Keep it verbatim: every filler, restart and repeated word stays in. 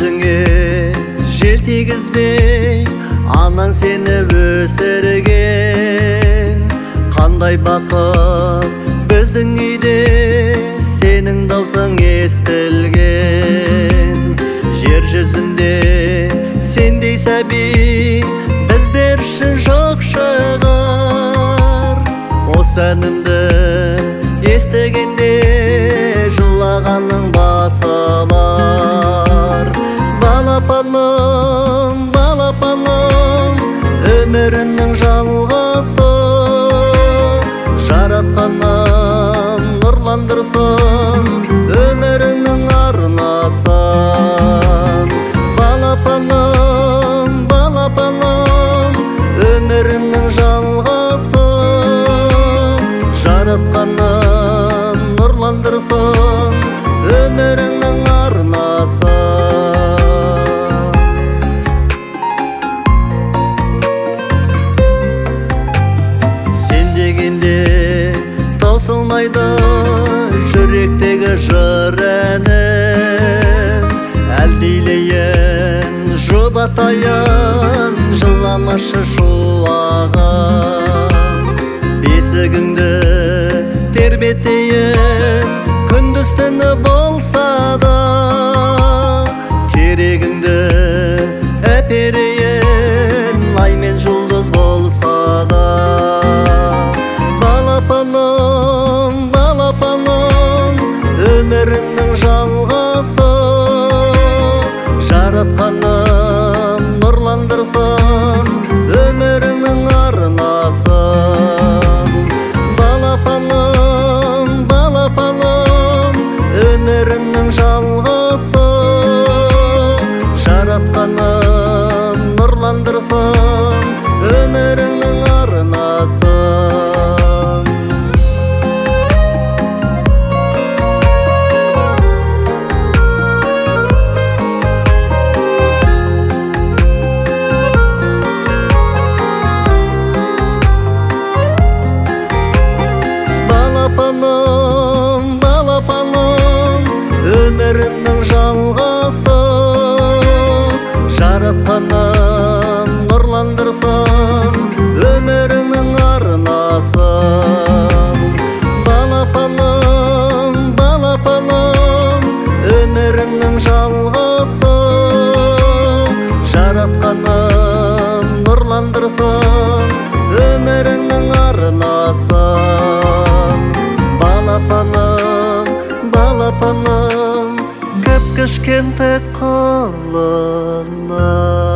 жүзіңе жел тигізбей анаң сені өсірген. Қандай бақыт біздің үйде сенің даусың естілген. Жер жүзінде сендей сәби біздер үшін жоқ шығар. Осы әнімді естігенде жылағаның басылар. Балапаным, балапаным, өмірімнің жалғасы, жаратқаным нұрландырсын өміріңнің арнасын. Балапаным, балапаным, өмірімнің жалғасы, жаратқаным нұрландырсын өміріңнің арнасын. Сен дегенде таусылмайды жүректегі жыр әнім. Әлдилейін, жұбатайын, жыламашы шуағым. Бесігіңді тербетейін, күндіз түні болса да, керегіңді әперейін, ай мен жұлдыз болса да. Балапаным, балапаным, өмірімнің жалғасы, жаратқаным нұрландырсын өміріңнің арнасын. Балапаным, балапаным, өмірімнің жалғасы, жаратқаным нұрландырсын өміріңнің арнасын. Балапаным, балапаным, өмірімнің жалғасы, жаратқаным нұрландырсын өміріңнің арнасын. Балапаным, балапаным, өмірімнің жалғасы, жаратқаным нұрландырсын өміріңнің арнасын. Балапаным, балапаным, кіп-кішкентай қолына